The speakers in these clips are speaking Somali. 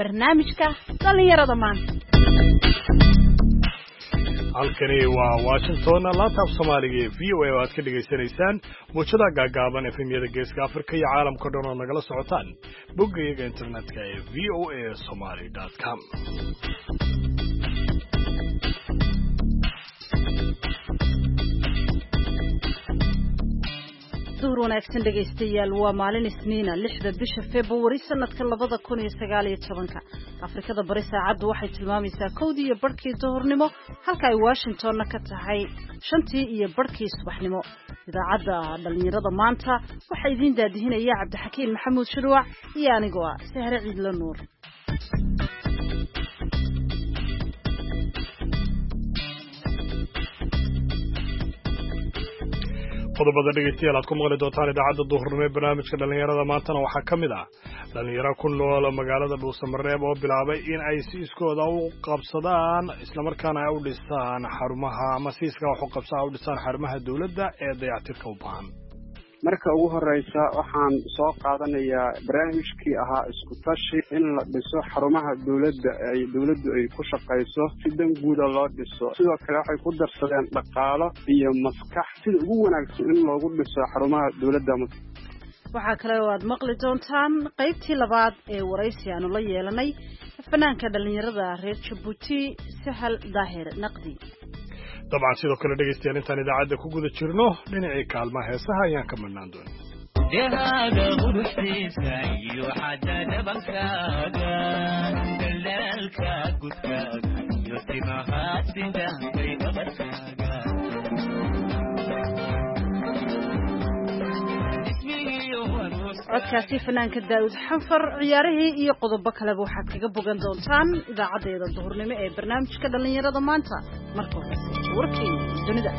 barnaamijka dhalinyarada maanta. halkani waa Washington laanta Soomaaliga ee VOA oo aad ka dhageysanaysaan muujada gaagaaban efemyada Geeska Afrika iyo caalamka dhan oo nagala socotaan boggayaga internetka ee voasomali.com. duhur wanaagsan dhegaystayaal waa maalin Isniina 6 bisha February sanadka 2019 Afrikada bari saacadu waxay tilmaamaysaa 1:00 duhurnimo halka ay Washingtonna ka tahay 5:00 subaxnimo idaacadda dhalinyarada maanta waxa idin daadihinaya Cabdixakiin Maxamuud Shuruuc iyo anigoo ah Sahre Ciidla Nuur. qodobada dhegeystayaal aad ku maqli doontaan idaacadda duhurnimo ee barnaamijka dhalinyarada maantana waxaa ka mid ah dhalinyaro ku nool magaalada Dhuusamareeb oo bilaabay in ay si iskooda u qabsadaan islamarkaana ay u dhisaan xarumaha ama si iska wax u qabsadaan u dhisaan xarumaha dawladda ee dayactirka u baahan. marka ugu horeysa waxaan soo qaadanayaa barnaamijkii ahaa isku tashi in la dhiso xarumaha dawladda ay ku shaqeyso si dan guud loo dhiso sidoo kale waxay ku darsadeen dhaqaalo iyo maskax sida ugu wanaagsan in loogu dhiso xarumaha dawladda. waxaa kale oo aad maqli doontaan qaybtii labaad ee waraysi aanu la yeelanay fanaanka dhalinyarada reer Djibouti Sahal Daahir Naqdi. طبعا sidoo kale dhageystayaal intaan idaacadda ku guda jirno dhinacii kaalmaha heesaha ayaan ka marnaan doonaa. deegaanka quruxdiisa iyo xadda dhabankaaga dalaalka gudkaaga iyo timahaadinda dhabarkaaga codkaasi fanaanka Daawud Xanfar ciyaarihii iyo qodobo kale waxaad kaga bogan doontaan idaacadeeda duhurnimo ee barnaamijka dhalinyarada maanta marka hore warkii dunida.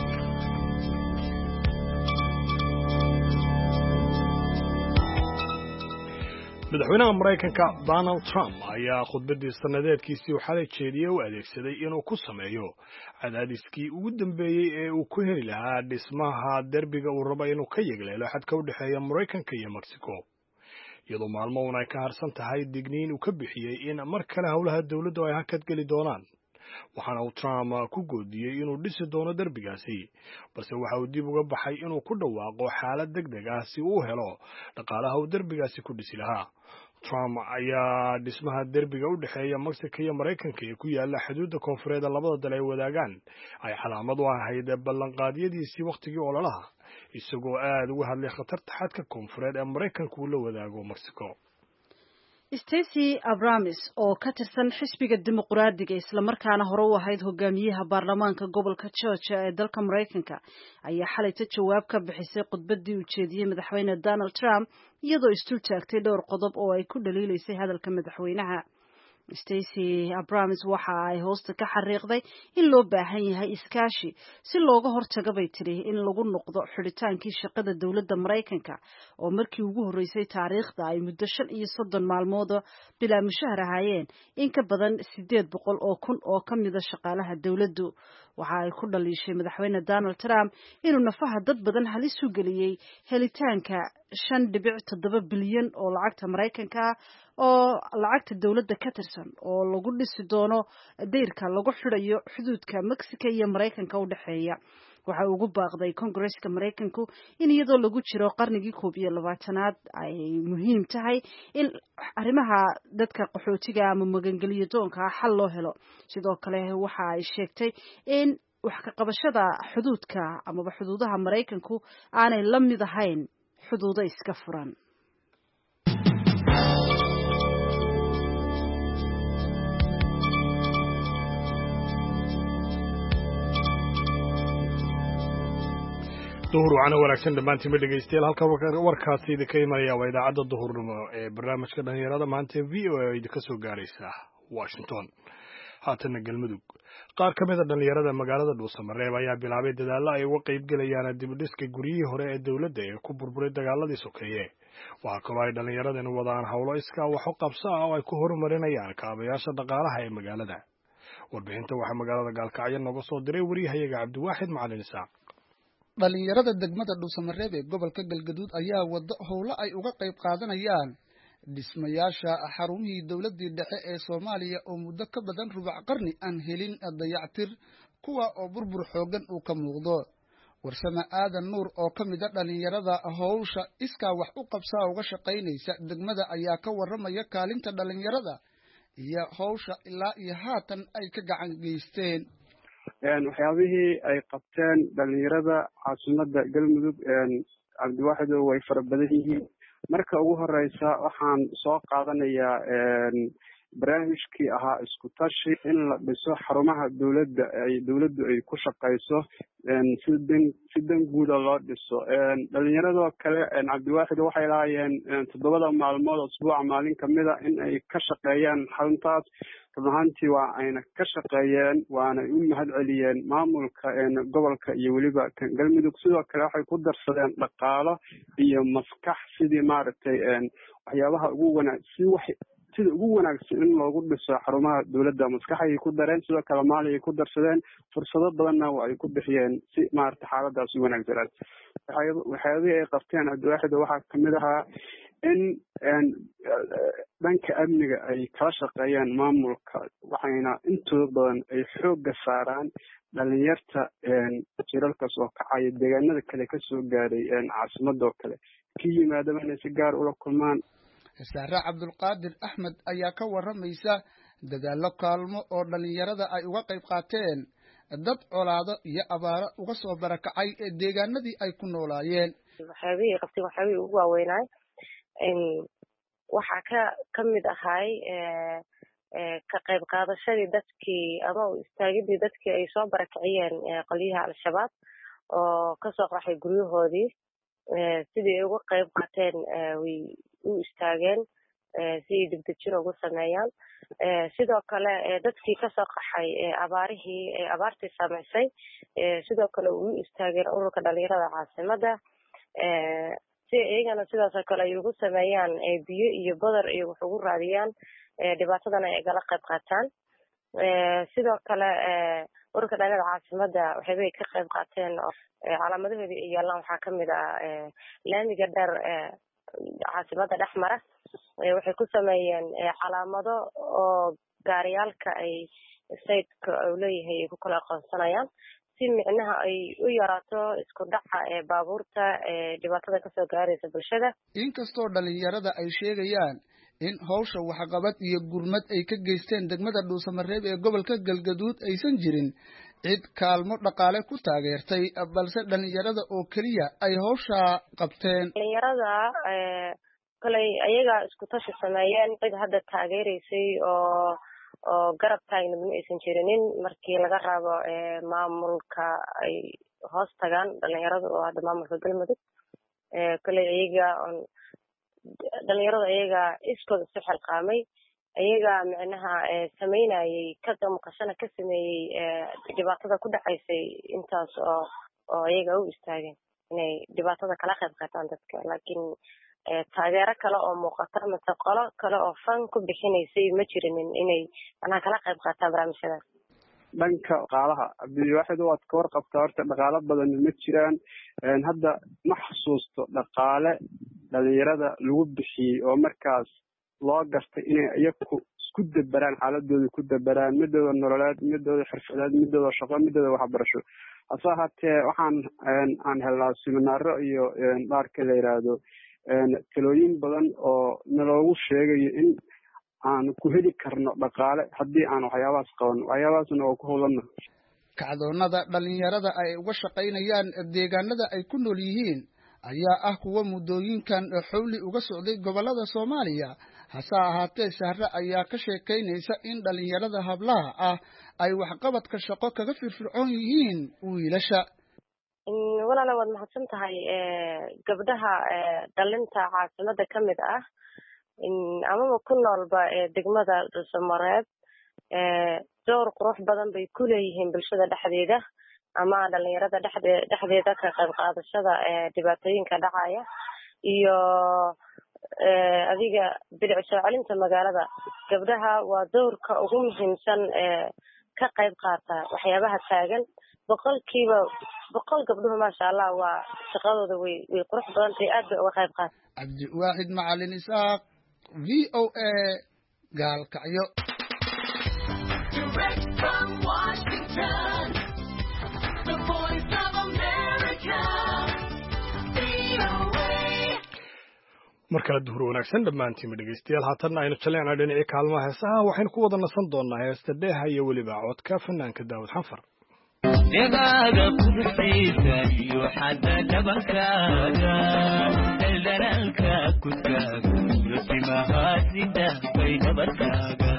madaxweynaha Mareykanka Donald Trump ayaa khudbadii sanadeedkiisii xalay jeediyay u adeegsaday inuu ku sameeyo cadaadiskii ugu dambeeyay ee uu ku heli lahaa dhismaha derbiga uu rabo inuu ka yegleelo xadka u dhexeeya Mareykanka iyo Mexico iyadoo maalmo ay ka harsan tahay digniin uu ka bixiyay in mar kale howlaha dawladdu ay hakad gali doonaan waxaana uu Trump ku goodiyay inuu dhisi doono derbigaasi balse waxa uu dib uga baxay inuu ku dhawaaqo xaalad degdeg ah si uu helo dhaqaalaha uu derbigaasi ku dhisi lahaa. Trump ayaa dhismaha derbiga u dhexeeya Mexico iyo Mareykanka ee ku yaala xuduudda koonfureed labada dal ay wadaagaan ay calaamad u ahayd ballanqaadyadiisii waqtigii ololaha isagoo aad uga hadlay khatarta xadka koonfureed ee Mareykanka uu la wadaago Mexico. Stacey Abrams oo ka tirsan xisbiga dimuqraadiga isla markaana hore u ahayd hogaamiyaha baarlamaanka gobolka Georgia ee dalka Mareykanka ayaa xalay jawaab ka bixisay khudbadii uu jeediyay madaxweyne Donald Trump iyadoo istul taagtay dhowr qodob oo ay ku dhaliilaysay hadalka madaxweynaha. Stacey Abrams waxa ay hoosta ka xariiqday in loo baahan yahay iskaashi si looga hortago bay tiri in lagu noqdo xidhitaankii shaqada dawladda Mareykanka oo markii ugu horeysay taariikhda ay muddo 35 maalmood bilaa mushahar ahaayeen in ka badan 800 oo kun oo kamida shaqaalaha dawladdu. waxa ay ku dhaliishay madaxweyne Donald Trump inuu nafaha dad badan halis u geliyay helitaanka 5.7 bilyan oo lacagta Mareykanka oo lacagta dawladda ka tirsan oo lagu dhisi doono deyrka lagu xidhayo xuduudka Mexico iyo Mareykanka u dhaxeeya. waxa ugu baaqday Congress-ka Mareykanku in iyadoo lagu jiro qarnigii 21aad ay muhiim tahay in arrimaha dadka qaxootiga ama magangeliyo doonka xal loo helo. sidoo kale waxa ay sheegtay in wax ka qabashada xuduudka ama xuduudaha Mareykanku aanay la mid ahayn xuduudo iska furan. duhur waxaana wanaagsan dhammaantiin dhegeystayaal halka warkaasi idinka imanaya waa idaacadda duhurnimo ee barnaamijka dhalinyarada maanta ee VOA oo idinka soo gaaraysa Washington. haatana galmudug qaar ka mid ah dhalinyarada magaalada Dhuusamareeb ayaa bilaabay dadaallo ay uga qayb galayaan dib u dhiska guryihii hore ee dawladda ee ku burburay dagaaladii sokeeye. waxaa kaloo ay dhalinyaradani wadaan howlo iskaa wax u qabso ah oo ay ku horumarinayaan kaabayaasha dhaqaalaha ee magaalada. warbixinta waxaa magaalada Gaalkacyo nooga soo diray wariyahayaga Cabdiwaaxid Macalin Isaaq. dhalinyarada degmada Dhuusamareeb ee gobolka Galgaduud ayaa wado howlo ay uga qayb qaadanayaan dhismayaasha xarumihii dowladdii dhexe ee Soomaaliya oo muddo ka badan rubac qarni aan helin dayactir kuwa oo burbur xoogan uu ka muuqdo. Warsame Aadan Nuur oo ka mid ah dhalinyarada hawsha iskaa wax u qabsaa uga shaqaynaysa degmada ayaa ka warramaya kaalinta dhalinyarada iyo hawsha ilaa iyo haatan ay ka gacan geysteen. waxyaabihii ay qabteen dhalinyarada caasimadda Galmudug Cabdiwaaxid way fara badan yihiin. marka ugu horeysa waxaan soo qaadanayaa barnaamijkii ahaa isku tashi in la dhiso xarumaha dowladdu ay ku shaqeyso si dan guuda loo dhiso. dhalinyaradoo kale Cabdiwaaxid waxay lahaayeen 7 maalmood usbuuca maalin kamida in ay ka shaqeeyaan xaruntaas. runaantii waa ayna ka shaqeeyeen waana u mahad celiyeen maamulka gobolka iyo weliba Galmudug. sidoo kale waxay ku darsadeen dhaqaalo iyo maskax sidii maaragtay waxyaabaha sida ugu wanaagsan in loogu dhiso xarumaha dowladda. maskaxay ku dareen, sidoo kale maaliay ku darsadeen, fursado badanna ay ku bixiyeen si maaragtay xaaladaas u wanaagsanaato. waxyaabihii ay qabteen Cabdiwaaxid waxaa kamid ahaa in dhanka amniga ay kala shaqeeyaan maamulka, waxayna intooda badan ay xoogga saaraan dhalinyarta jilalkaas oo kacaya deegaanada kale kasoo gaaray caasimadoo kale ka yimaadaba inay si gaar ula kulmaan. Saare Cabdulqaadir Axmed ayaa ka warramaysa dadaallo kaalmo oo dhalinyarada ay uga qayb qaateen dad colaado iyo abaaro uga soo barakacay deegaanadii ay ku noolaayeen. waxyaabihii ugu waaweynay waxaa ka mid ahay ka qayb qaadashadii dadkii ama u istaagidii dadkii ay soo barakaciyeen qolyaha al-shabaab oo kasoo qaxay guryahoodii. sidii ay uga qayb qaateen way u istaageen si ay degdejin ugu sameeyaan. sidoo kale dadkii kasoo qaxay abaartii samaysay sidoo kale u istaageen ururka dhalinyarada caasimadda si iyagana sidaasoo kale ay ugu sameeyaan biyo iyo badar iyo wax ugu raadiyaan dhibaatadana ay gala qayb qaataan. sidoo kale ururka dhalinyarada caasimadda waxaybay ka qayb qaateen oo calaamadahoodii ay yaalaan waxaa kamid ah laamiga dheer caasimadda dhexmara. waxay ku sameeyeen calaamado oo gaariyaalka ay sayidka uu leeyahay ay ku kala aqoonsanayaan si micnaha ay u yaraato isku dhaca baabuurta dhibaatada kasoo gaaraysa bulshada. inkastoo dhalinyarada ay sheegayaan in hawsha waxqabad iyo gurmad ay ka geysteen degmada Dhuusamareeb ee gobolka Galgaduud aysan jirin cid kaalmo dhaqaale ku taageertay, balse dhalinyarada oo kaliya ay hawsha qabteen. dhalinyarada kalay ayaga isku tashi sameeyeen, cid hadda taageeraysay oo garab taagna ma aysan jirinin markii laga rabo maamulka ay hoos tagaan dhalinyarada oo hadda maamulka Galmudug. kalay dhalinyarada ayaga iskooda isu xilqaamay, ayaga micnaha sameynayay ka damqashana ka sameeyey dhibaatada ku dhacaysay intaas oo ayaga u istaageen inay dhibaatada kala qayb qaataan dadka. laakiin taageero kale oo muuqata mase qolo kale oo fan ku bixinaysay ma jirinin inay manaha kala qayb qaataan barnaamijyadaas. dhanka dhaqaalaha Cabdiwaaxid waad ka warqabtaa horta dhaqaalo badan ma jiraan. hadda ma xasuusto dhaqaale dhalinyarada lagu bixiyey oo markaas loo gartay inay iyagu isku dabaraan xaaladooda ku dabaraan midooda nololeed, midooda xirfadeed, midooda shaqo, midooda waxbarasho. hase ahaatee waxaan helnaa siminaaro iyo dhaarka la yiraahdo talooyin badan oo naloogu sheegayo in aan ku heli karno dhaqaale haddii aan waxyaabahaas qaban. waxyaabahaasna oo ku howlana kacdoonada dhalinyarada ay uga shaqaynayaan deegaanada ay ku nool yihiin ayaa ah kuwa muddooyinkan xowli uga socday gobolada Soomaaliya. hase ahaatee Saare ayaa ka sheekaynaysa in dhalinyarada hablaha ah ay waxqabadka shaqo kaga firfircoon yihiin wiilasha. walaalo waad mahadsan tahay. gabdhaha dhalinta caasimadda ka mid ah amaba ku noolba degmada Dhuusamareeb door qurux badan bay ku leeyihiin bulshada dhexdeeda ama dhalinyarada dhexdeeda ka qayb qaadashada dhibaatooyinka dhacaya iyo adiga bilic soo celinta magaalada. gabdhaha waa doorka ugu muhiimsan ka qayb qaata waxyaabaha taagan. 100% gabdhuhu maasha Allah waa shaqadooda way qurux badan tahay, aad bay uga qayb qaata. Cabdiwaaxid Macalin Isaaq, VOA gaalkacyo. Direct from Washington, the voice of America, VOA. markale duhur wanaagsan dhammaantiinba dhegaystayaal haatanna aynu jaleecna dhinacii kaalmaha heesaha waxaynu ku wada nasan doonaa heesta dheeha iyo weliba codka fanaanka daawud xanfar degaaga quruxdiisa iyo xadda dhabankaaga daldalaalka kudkaaga iyo timahaasida bay dhabarkaaga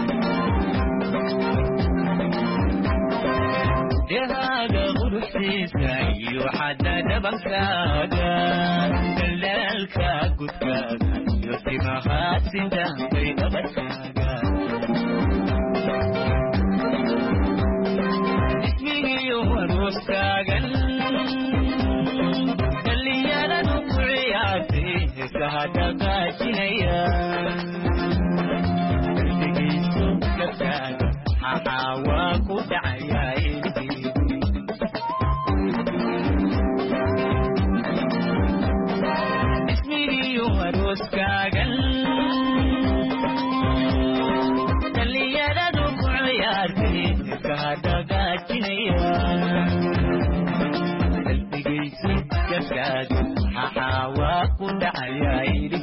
degaaga quruxdiisa iyo xadda dhabankaaga daldalaalka kudkaaga iyo timahaasida bay dhabarkaaga warwastaagan dhallinyaradu ku ciyaartay heesaha dhaqaajinaya dardigayso gabkaaga xaxaa waa ku dhacayaa ismigiyo warwastaagan dhallinyaradu ku ciyaartay heesaha dhaqaajinaya xaxaa ku dhacayaa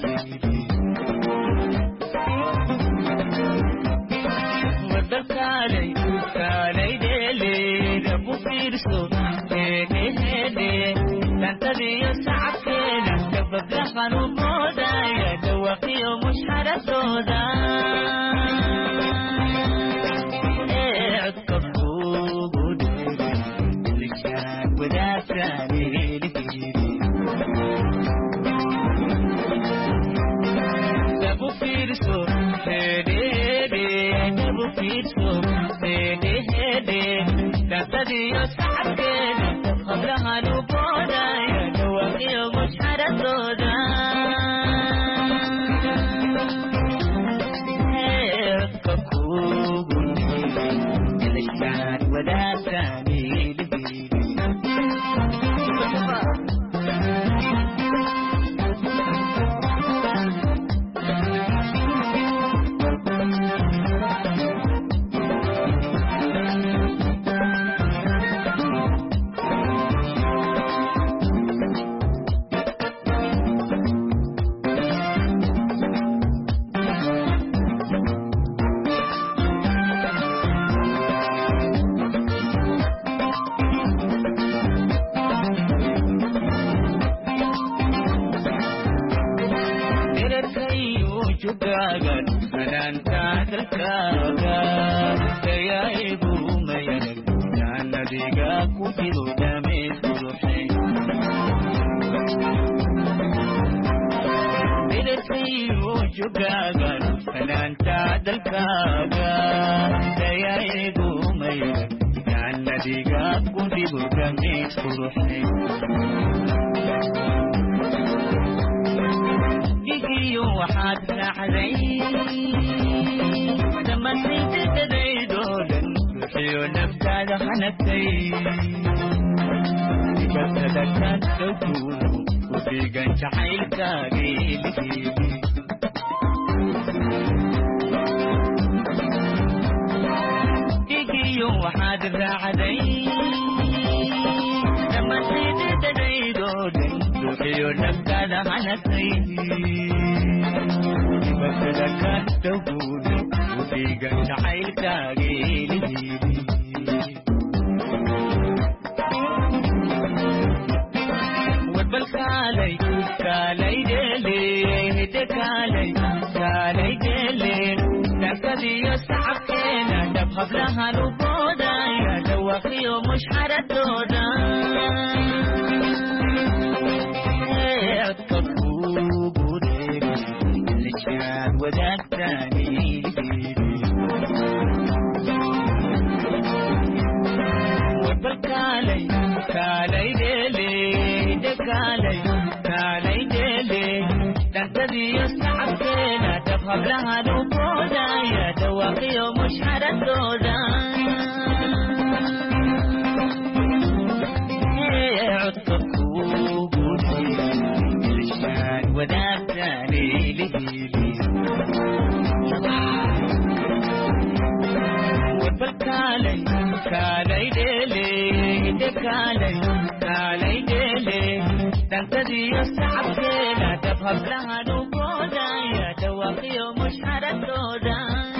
wadalkaalay kaalay dheeleeda ku fiirso heedheheedhe dantadiyo sacabkeeda gabadlahan u moodaya dhawaqiyo mushxaradooda codka kugu dheere lishaan wadaagtaane dantadiyo sacabkeeda hablahan u boodaya dhawaqiyo mushxaradooda codka kugu dheere lishaan wadaagtaane digiyo waxaad raacday dhammaantaydadadaydoodan ruuxiyo naftaada hanagtay dibatada kaad dhowtuuno ku dhiigan jacaylkaageeligeedi digiyo waxaad raacday dhammaantaydadadaydoodan ruuxiyo naftaada hanagtay dibatada kaad dhowtuuno ku dhiigan jacaylkaageeligeedi warbalkaalay kaalay dheele hidde kaalay dheele dankadiyo sacabkeena dhab hablahan u boodaya dhawaqiyo mushxaradooda codka kugu dheere lishaan wadaagtaane warbalkaalay kaalay dheele hidde kaalay dheele dantadiyo sacabkeena dhab hablahan u boodaya dhawaqiyo mushxaradooda codka kugu dheere lishaan wadaagtaane lihiili dheedhe kaalay dheele dhankadiyo sacabkeeda dab hablaha dhugoodaya dhawaaqiyo mushxaradooda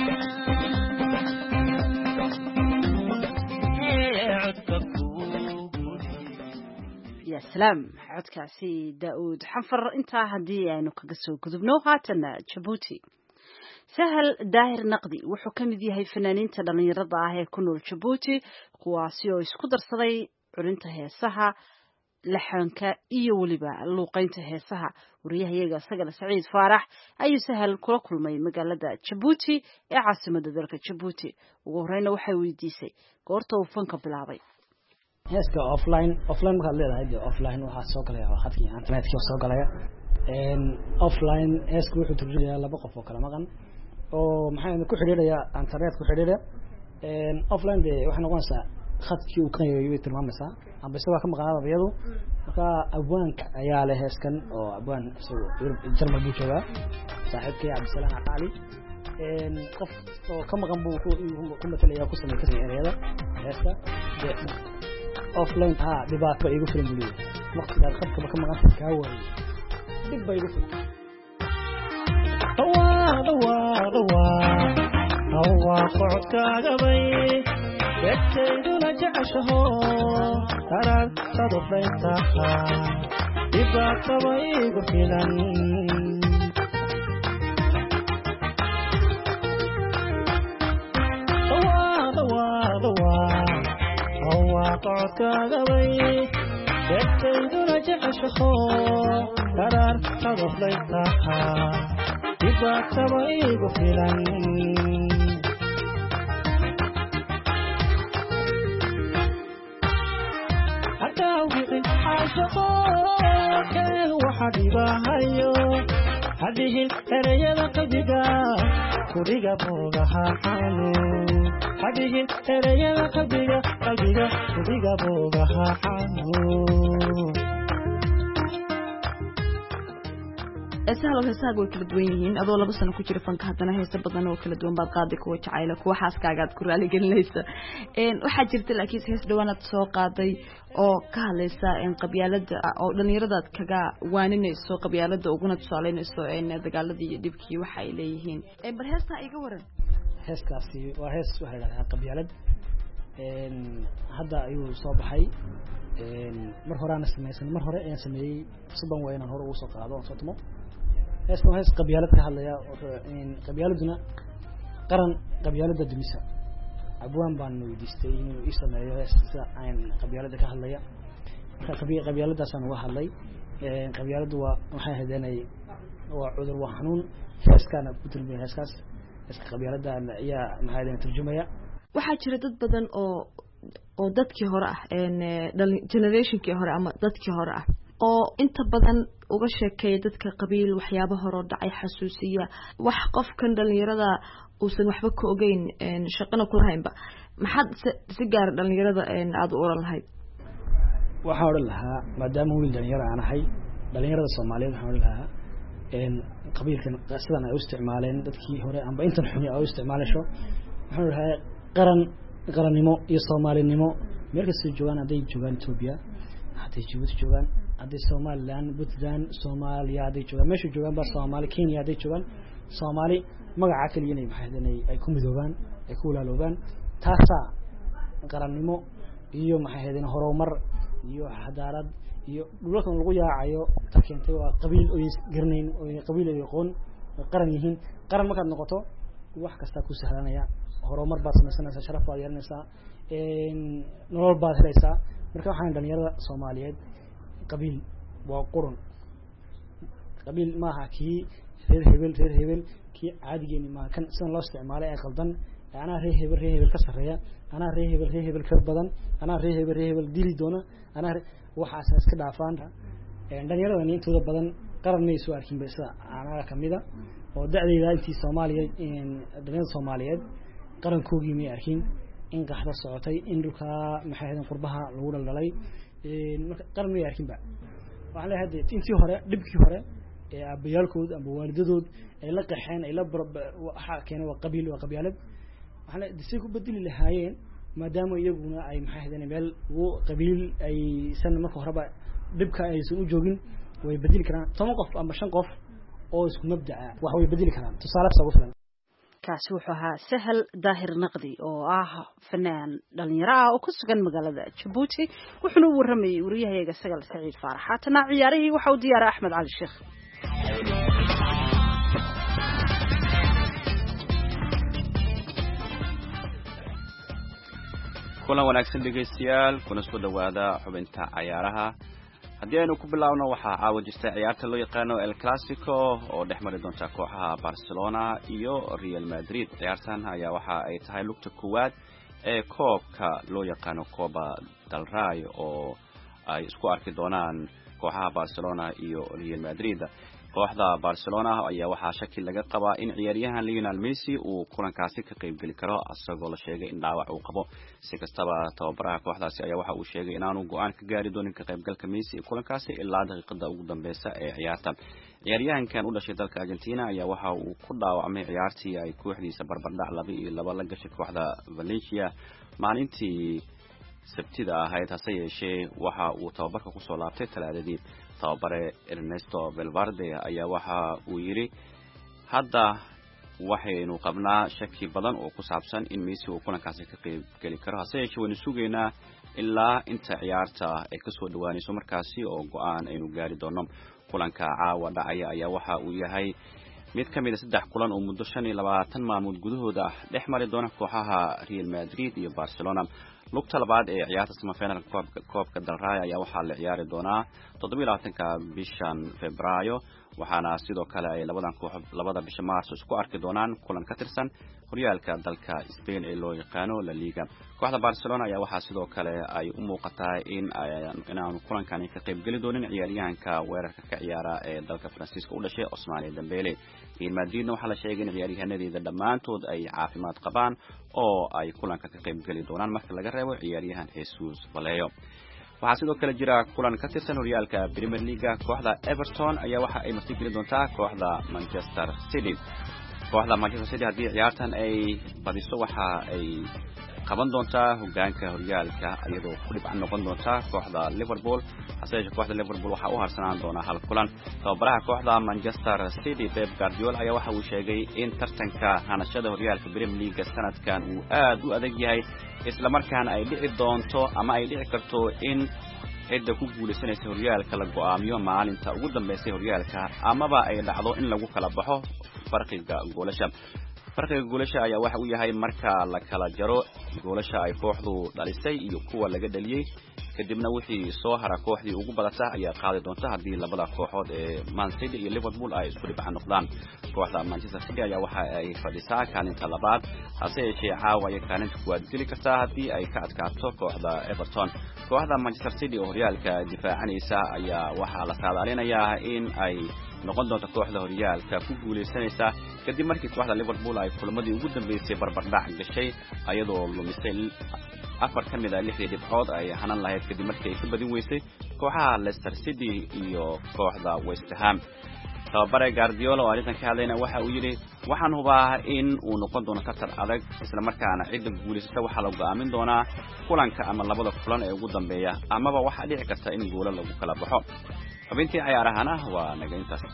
يا سلام عدكاسي داود حنفر انت هدي انو كغسو كدبنو هاتنا جيبوتي سهل داهر نقدي wuxuu kamid yahay fanaaniinta dhalinyarada ah ee ku nool Djibouti kuwaasi oo isku darsaday curinta heesaha laxanka iyo waliba luuqaynta heesaha wariyahayaga Sagal Saciid Faarax ayuu sahal kula kulmay magaalada Djibouti ee caasimadda dalka Djibouti ugu horeyna waxay weydiisay goorta uu fanka bilaabay heeska offline markaad leedahay offline waxaa soo galaya khadkii internetka soo galaya offline heesku wuxuu turjumayaa laba qof oo kala maqan oo maxay ku xiriiraya internet ku xiriiraya offline de waxa noqonaysaa khadkii uu kan yahay tilmaamaysaa amba isaga ka maqanaada bayadu marka abwaanka ayaa leh heeskan oo abwaan jarmal buu joogaa saaxiibkii Cabdisalaam Cali qof oo ka maqan buu ku matalaya ku sameeyay ereyada heeska offline dhibaato igu filan buu leeyahay waqtiga khadka ka maqan ka waayay dib bay igu filan هوا قعدك قبي يكتيدنا جعشه ترى تضبيتها إذا قبي قفلا هوا قعدك قبي يكتيدنا جعشه ترى تضبيتها إذا قبي قفلا عاشقك وحبيبا هيو هذه الرياض قديقا كوريقا بوغها حانو هذه الرياض قديقا كوريقا بوغها حانو أسهل وهساق وكل دوينين أضو لبسنا كجير فانك هاتنا هيسا بدنا وكل دوين بعد قادك وجعيلك وحاسك قاعد كورالي قلنيسا وحاجرت الأكيس هيس دوانة سو قادي oo ka hadlaysa in qabyaalada oo dhalinyarada kaga waaninayso qabyaalada uguna tusaalaynayo in dagaaladii iyo dibkii waxa ay leeyihiin bar heesta iga waran heeskaasi waa hees waxa la yiraahdaa qabyaalad hadda ayuu soo baxay mar hore aan sameeyay suban waa inaan hore ugu soo qaado oo soo tumo hees qabyaalad ka hadlaya in qabyaaladuna qaran qabyaalada dumisa abwaan baan weydiistay inuu ii sameeyo heesta aan qabyaalada ka hadlaya qabyaaladaasaan uga hadlay qabyaaladu waa waxay hadeenay waa cudur waa xanuun heeskana ku tilmaamay heeskaas qabyaalada ayaa maxay tarjumaya waxaa jira dad badan oo dadkii hore ah generationkii hore ama dadkii hore ah oo inta badan uga sheekeeya dadka qabiil waxyaabo hore oo dhacay xasuusiya wax qofkan dhalinyarada uusan waxba ka ogeyn shaqana ku lahaynba maxaad si gaar dhalinyarada aad u oran lahayd waxaan oran lahaa maadaama wiil dhalinyaro aan ahay dhalinyarada Soomaaliyeed waxaan oran lahaa qabiilkan sidan ay u isticmaaleen dadkii hore amba intan xun ay u isticmaalayso waxaan oran lahaa qarannimo iyo Soomaalinimo meel kasta joogan haday joogan Ethiopia haday Djibouti joogan haday Somaliland Puntland Soomaaliya haday joogan meesha joogan ba Soomaali Kenya haday joogan Soomaali magaca kaliya inay maxay ay ku midoobaan ay ku walaaloobaan taasa qarannimo iyo maxay horumar iyo xadaarad iyo dhulkan lagu yaacayo takeentay waa qabiil oo isgarnayn oo qabiil ay aqoon qaran yihiin qaran markaad noqoto wax kasta ku sahlanaya horumar baad samaysanaysaa sharaf baad yeelanaysaa nolol baad helaysaa marka waxaan dhalinyarada Soomaaliyeed qabiil waa qurun qabiil maaha kii reer hebel kii caadigeeni ma kan san loo isticmaalay ay qaldan ana reer hebel ka sareeya ana reer hebel ka badan ana reer hebel dili doona ana waxa iska dhaafaan dhalinyarada intooda badan qaran may soo arkin baysa ana kamida oo dacdeeda intii Soomaaliyeed dhalinyarada Soomaaliyeed qarankoogii may arkin in qaxda socotay in dhulka maxay ahayn qurbaha lagu dhalay qaran may arkin ba waxa la haday intii hore dibkii hore ee abayalkood amba waalidadood ay la qaxeen ay la waxa keenay waa qabiil waa qabyaalad waxa la disay ku bedeli lahaayeen maadaama iyaguna ay maxay hadeen meel ugu qabiil ay san marka horeba dibka aysan u joogin way bedeli karaan 10 qof ama 5 qof oo isku mabdaca wax way bedeli karaan tusaale sagu filan kaasi wuxuu ahaa Sahal Daahir Naqdi oo ah fanaan dhalinyaro ah oo ku sugan magaalada Djibouti wuxuuna u waramayay wariyahayaga Sagal Saciid Faarax haatana ciyaarihii waxa uu diyaaray Axmed Cali Sheekh kulan wanaagsan dhegeystayaal kuna soo dhawaada xubinta ciyaaraha haddii aynu ku bilaawno waxaa caawa jirta ciyaarta loo yaqaano El Clasico oo dhex mari doonta kooxaha Barcelona iyo Real Madrid ciyaartan ayaa waxa ay tahay lugta koowaad ee koobka loo yaqaano Copa del Rey oo ay isku arki doonaan kooxaha Barcelona iyo Real Madrid kooxda Barcelona ayaa waxaa shaki laga qabaa in ciyaaryahan Lionel Messi uu kulankaasi ka qayb gali karo asagoo la sheegay in dhaawac uu qabo si kastaba tababaraha kooxdaasi ayaa waxa uu sheegay in aanu go'aan ka gaari doonin ka qaybgalka Messi ee kulankaasi ilaa daqiiqada ugu dambaysa ee ciyaarta ciyaaryahankan u dhashay dalka Argentina ayaa waxa uu ku dhaawacmay ciyaartii ay kooxdiisa barbardhac 2-2 la gashay kooxda Valencia maalintii sabtida ahayd hase yeeshee waxa uu tababarka ku soo laabtay talaadadii tababare Ernesto Valverde ayaa waxa uu yiri hadda waxaynu qabnaa shaki badan oo ku saabsan in Messi uu kulankaasi ka qayb gali karo hase yeeshee waynu sugeynaa ilaa inta ciyaarta ay ka soo dhawaanayso markaasi oo go'aan aynu gaari doono kulanka caawa dhacaya ayaa waxa uu yahay mid ka mid ah 3 kulan oo muddo 25 maalmood gudahooda dhex mari doona kooxaha Real Madrid iyo Barcelona lugta labaad ee ciyaarta semifinalka koobka del Rey ayaa waxaa la ciyaari doonaa 27ka bishan Febraayo waxaana sidoo kale ay labada bisha Maarso isku arki doonaan kulan ka tirsan horyaalka dalka Spain ee loo yaqaano La Liga kooxda Barcelona ayaa waxaa sidoo kale ay u muuqataa in aanu kulankan ka qayb gali doonin ciyaaryahanka weerarka ka ciyaara ee dalka Faransiiska u dhashay Ousmane Dembele Real Madridna waxaa la sheegay in ciyaaryahanadooda dhamaantood ay caafimaad qabaan oo ay kulanka ka qayb gali doonaan marka laga reebo ciyaaryahan Jesus Vallejo waxaa sidoo kale jira kulan ka tirsan horyaalka Premier League kooxda Everton ayaa waxa ay martigeli doontaa kooxda Manchester City haddii ciyaartan ay badiso waxa ay qaban doontaa hogaanka horyaalka iyadoo ku dhibcan noqon doonta kooxda Liverpool hase yeeshee kooxda Liverpool waxa u harsanaan doona hal kulan tababaraha kooxda Manchester City Pep Guardiola ayaa waxa uu sheegay in tartanka hanashada horyaalka Premier League sanadkan uu aad u adag yahay isla markaana ay dhici doonto ama ay dhici karto in cidda ku guuleysanaysa horyaalka la go'aamiyo maalinta ugu dambeysay horyaalka amaba ay dhacdo in lagu kala baxo farqiga goolasha ayaa waxa uu yahay marka la kala jaro goolasha ay kooxdu dhalisay iyo kuwa laga dhaliyay kadibna wixii soo hara kooxdii ugu badata ayaa qaadi doonta hadii labada kooxood ee Man City iyo Liverpool ay isku dhibcan noqdaan kooxda Manchester City ayaa waxa ay fadhisaa kaalinta labaad hase yeeshee caawa ay kaalinta kuwaad geli kartaa hadii ay ka adkaato kooxda Everton kooxda Manchester City oo horyaalka difaacanaysa ayaa waxa la saadaalinayaa in ay noqon doonto kooxda horyaalka ku guuleysanaysa kadib markii kooxda Liverpool ay kulamadii ugu dambeysay barbardhac gashay ayadoo lumisay 4 ka mid ah 6 dhibcood ay hanan lahayd kadib markii ay ka badin weysay kooxaha Leicester City iyo kooxda West Ham tababare Guardiola oo arrintan ka hadlayna waxa uu yiri waxaan hubaa in uu noqon doono tartan adag isla markaana cidda guuleysata waxa la go'aamin doonaa kulanka ama labada kulan ee ugu dambeeya amaba waxa dhici karta in gool lagu kala baxo xubintii ciyaarahana waa naga intaas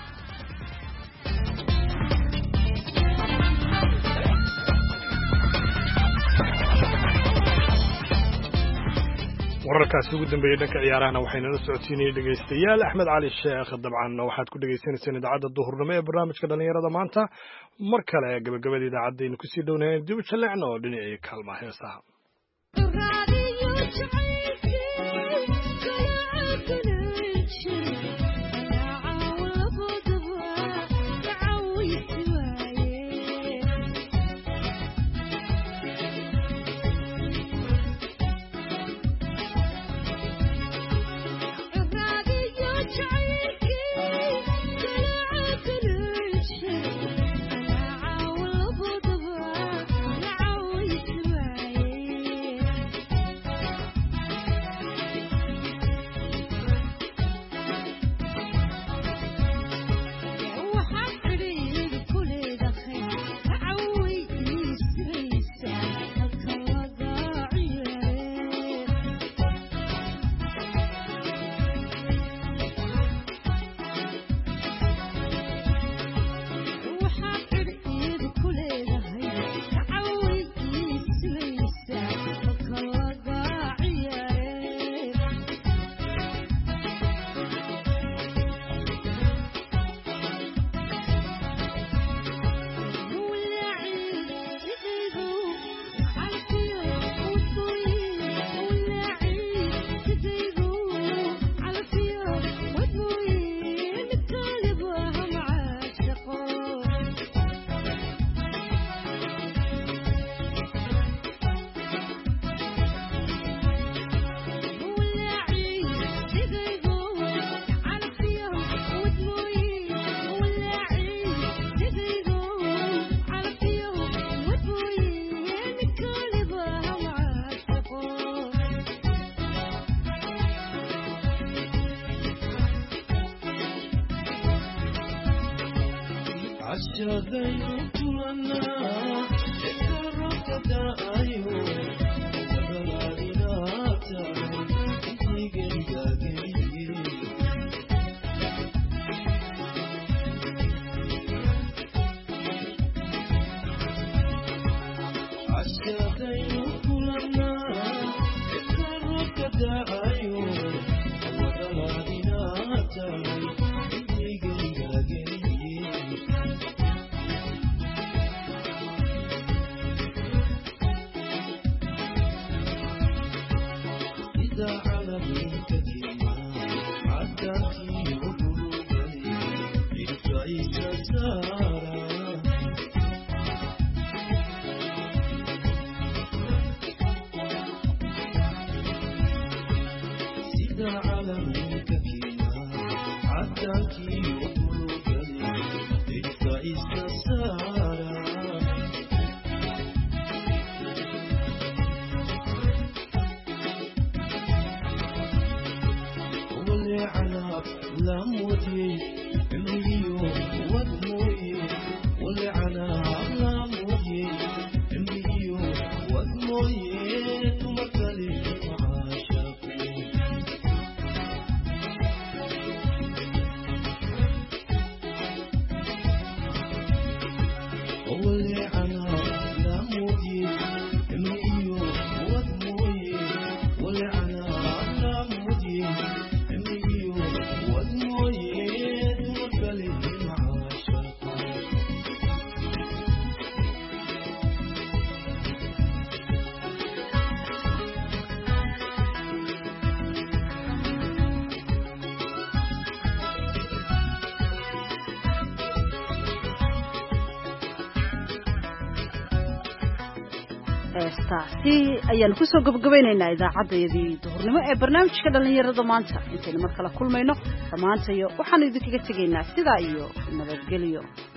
wararkaasi ugu dambeeyay dhanka ciyaarahana waxayna la socotiinayay dhegeystayaal Axmed Cali Sheekh dabcan waxaad ku dhageysanaysaan idaacadda duhurnimo ee barnaamijka dhalinyarada maanta mar kale gabagabada idaacaddeenu ku sii dhownahay dib u jaleecno dhinacii kaalmaha heesaha heestaasi ayaan kusoo gabagabaynaynaa idaacaddayadii duhurnimo ee barnaamijka dhallinyarada maanta intaynu mar kale kulmayno dhammaantayo waxaanu idinkaga tegaynaa sidaa iyo nabadgelyo